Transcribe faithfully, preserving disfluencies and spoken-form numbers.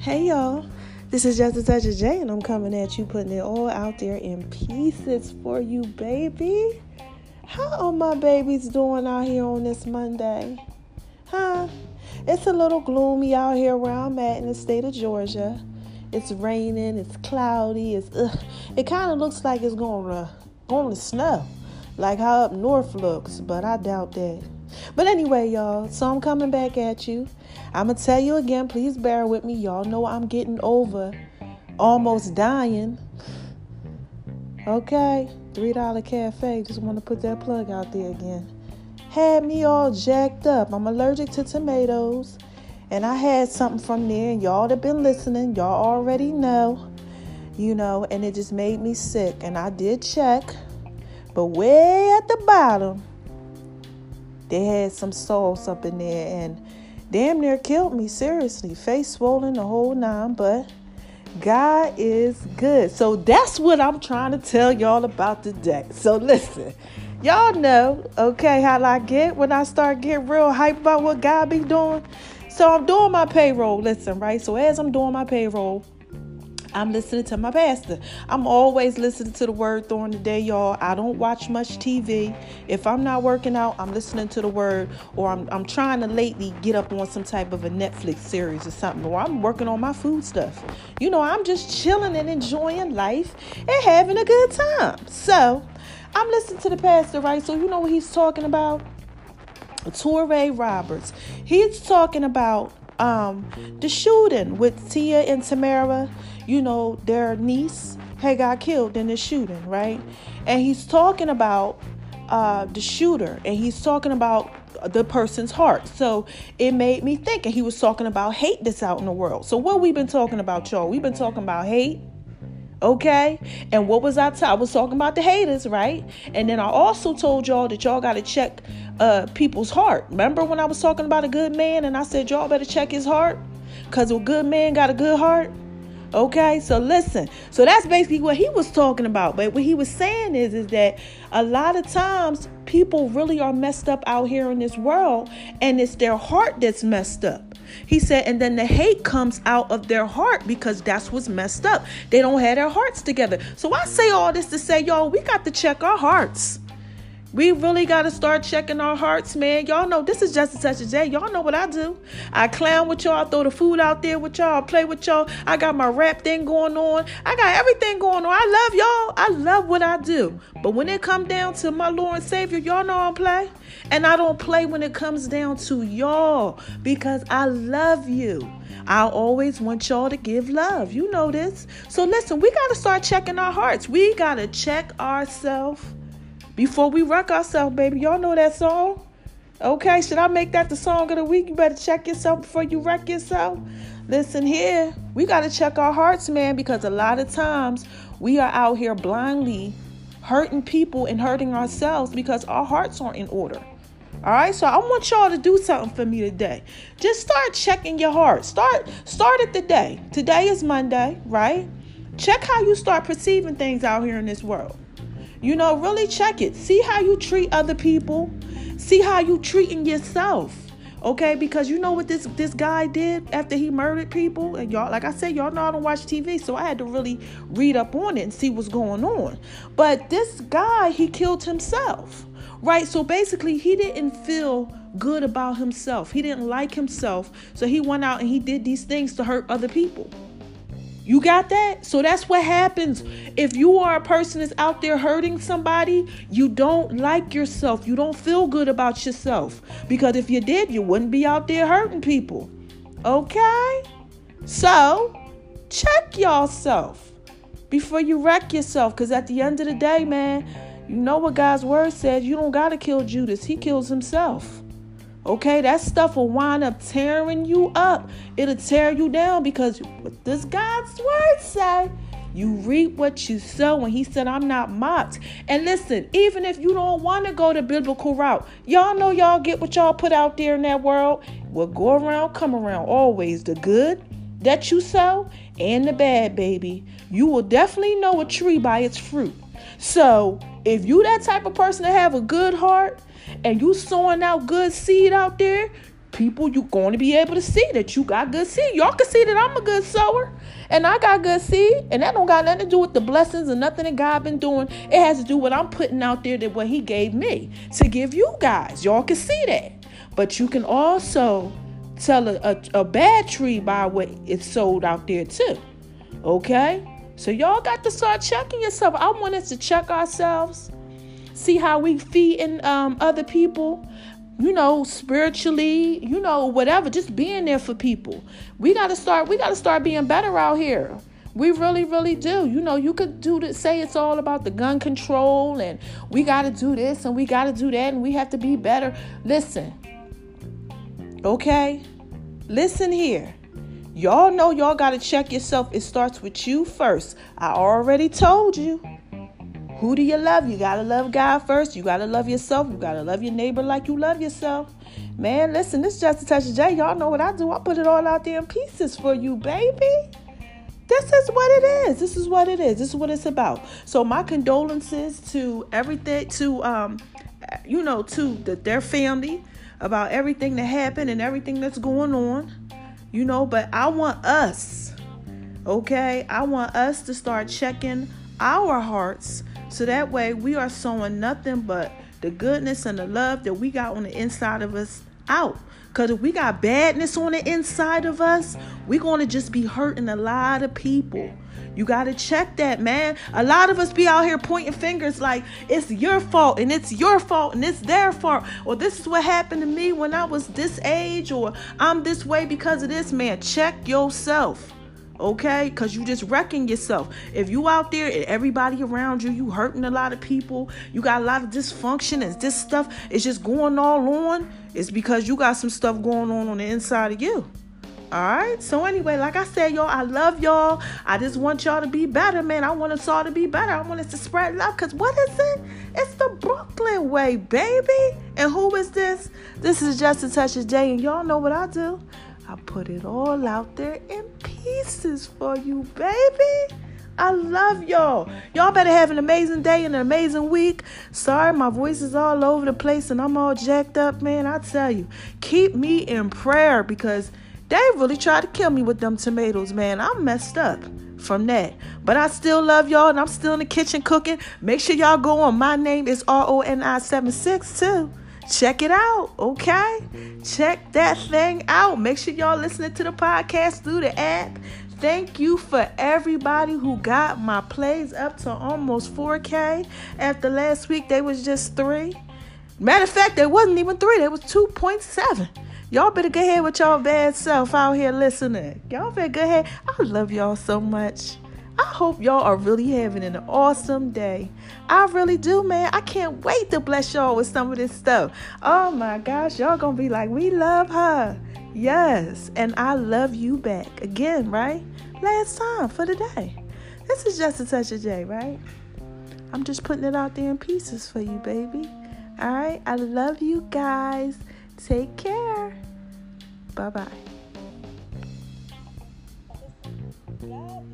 Hey y'all, this is Just a Touch of J, and I'm coming at you, putting it all out there in pieces for you, baby. How are my babies doing out here on this Monday? Huh? It's a little gloomy out here where I'm at in the state of Georgia. It's raining, it's cloudy, it's ugh. It kind of looks like it's going to, going to snow, like how up north looks, but I doubt that. But anyway, y'all, so I'm coming back at you. I'm going to tell you again, please bear with me. Y'all know I'm getting over almost dying. Okay, three dollar Cafe. Just want to put that plug out there again. Had me all jacked up. I'm allergic to tomatoes. And I had something from there. And y'all that been listening, y'all already know. You know, and it just made me sick. And I did check. But way at the bottom, they had some sauce up in there and damn near killed me, seriously. Face swollen, the whole nine, but God is good. So that's what I'm trying to tell y'all about today. So listen, y'all know, okay, how I get when I start getting real hype about what God be doing. So I'm doing my payroll, listen, right? So as I'm doing my payroll, I'm listening to my pastor. I'm always listening to the word during the day, y'all. I don't watch much T V. If I'm not working out, I'm listening to the word, or I'm I'm trying to lately get up on some type of a Netflix series or something, or I'm working on my food stuff. You know, I'm just chilling and enjoying life and having a good time. So I'm listening to the pastor, right? So you know what he's talking about? Touré Roberts. He's talking about um, the shooting with Tia and Tamara. You know, their niece had got killed in the shooting, right? And he's talking about uh, the shooter, and he's talking about the person's heart. So it made me think, and he was talking about hate that's out in the world. So what we've been talking about, y'all? We've been talking about hate, okay? And what was I? T- I was talking about the haters, right? And then I also told y'all that y'all got to check uh, people's heart. Remember when I was talking about a good man, and I said y'all better check his heart, because a good man got a good heart. Okay, so listen. So that's basically what he was talking about. But what he was saying is, is that a lot of times people really are messed up out here in this world, and it's their heart that's messed up. He said, and then the hate comes out of their heart because that's what's messed up. They don't have their hearts together. So I say all this to say, y'all, we got to check our hearts. We really got to start checking our hearts, man. Y'all know this is Just a Touch of J. Y'all know what I do. I clown with y'all, throw the food out there with y'all, play with y'all. I got my rap thing going on. I got everything going on. I love y'all. I love what I do. But when it come down to my Lord and Savior, y'all know I don't play. And I don't play when it comes down to y'all, because I love you. I always want y'all to give love. You know this. So listen, we got to start checking our hearts. We got to check ourselves before we wreck ourselves, baby. Y'all know that song? Okay, should I make that the song of the week? You better check yourself before you wreck yourself. Listen here, we got to check our hearts, man, because a lot of times we are out here blindly hurting people and hurting ourselves because our hearts aren't in order. All right, so I want y'all to do something for me today. Just start checking your heart. Start, start it today. Today is Monday, right? Check how you start perceiving things out here in this world. You know, really check it. See how you treat other people. See how you treating yourself. Okay, because you know what this this guy did after he murdered people. And y'all, like I said, y'all know I don't watch T V, so I had to really read up on it and see what's going on. But this guy, he killed himself, right? So basically, he didn't feel good about himself. He didn't like himself. So he went out and he did these things to hurt other people. You got that? So that's what happens. If you are a person that's out there hurting somebody, you don't like yourself. You don't feel good about yourself. Because if you did, you wouldn't be out there hurting people. Okay? So, check yourself before you wreck yourself. Because at the end of the day, man, you know what God's word says. You don't got to kill Judas. He kills himself. Okay, that stuff will wind up tearing you up. It'll tear you down because what does God's word say? You reap what you sow. And he said, I'm not mocked. And listen, even if you don't want to go the biblical route, y'all know y'all get what y'all put out there in that world. What go around, come around. Always the good that you sow and the bad, baby. You will definitely know a tree by its fruit. So if you that type of person that have a good heart and you sowing out good seed out there, people, you going to be able to see that you got good seed. Y'all can see that I'm a good sower and I got good seed, and that don't got nothing to do with the blessings and nothing that God been doing. It has to do with what I'm putting out there, that what he gave me to give you guys. Y'all can see that. But you can also tell a, a, a bad tree by what it's sold out there too. Okay? So y'all got to start checking yourself. I want us to check ourselves, see how we feeding um, other people, you know, spiritually, you know, whatever, just being there for people. We got to start, we got to start being better out here. We really, really do. You know, you could do this, say it's all about the gun control and we got to do this and we got to do that and we have to be better. Listen, okay? Listen here. Y'all know y'all got to check yourself. It starts with you first. I already told you. Who do you love? You got to love God first. You got to love yourself. You got to love your neighbor like you love yourself. Man, listen, this is Just a Touch of J. Y'all know what I do. I put it all out there in pieces for you, baby. This is what it is. This is what it is. This is what it's about. So my condolences to everything, to, um, you know, to the, their family about everything that happened and everything that's going on. You know, but I want us, okay? I want us to start checking our hearts so that way we are sowing nothing but the goodness and the love that we got on the inside of us out. Because if we got badness on the inside of us, we're going to just be hurting a lot of people. You got to check that, man. A lot of us be out here pointing fingers like it's your fault and it's your fault and it's their fault. Or this is what happened to me when I was this age, or I'm this way because of this. Man, check yourself, okay? Because you just wrecking yourself. If you out there and everybody around you, you hurting a lot of people, you got a lot of dysfunction and this stuff is just going all on, it's because you got some stuff going on on the inside of you. All right. So anyway, like I said, y'all, I love y'all. I just want y'all to be better, man. I want us all to be better. I want us to spread love. Because what is it? It's the Brooklyn way, baby. And who is this? This is Just a Touch of J. And y'all know what I do. I put it all out there in pieces for you, baby. I love y'all. Y'all better have an amazing day and an amazing week. Sorry, my voice is all over the place and I'm all jacked up, man. I tell you, keep me in prayer because they really tried to kill me with them tomatoes, man. I'm messed up from that. But I still love y'all, and I'm still in the kitchen cooking. Make sure y'all go on. My name is R O N I seventy-six, too. Check it out, okay? Check that thing out. Make sure y'all listening to the podcast through the app. Thank you for everybody who got my plays up to almost four K. After last week, they was just three. Matter of fact, they wasn't even three. They was two point seven. Y'all better go ahead with y'all bad self out here listening. Y'all better go ahead. I love y'all so much. I hope y'all are really having an awesome day. I really do, man. I can't wait to bless y'all with some of this stuff. Oh my gosh, y'all gonna be like, we love her. Yes, and I love you back. Again, right? Last time for the day. This is Just a Touch of J, right? I'm just putting it out there in pieces for you, baby. All right? I love you guys. Take care. Bye-bye.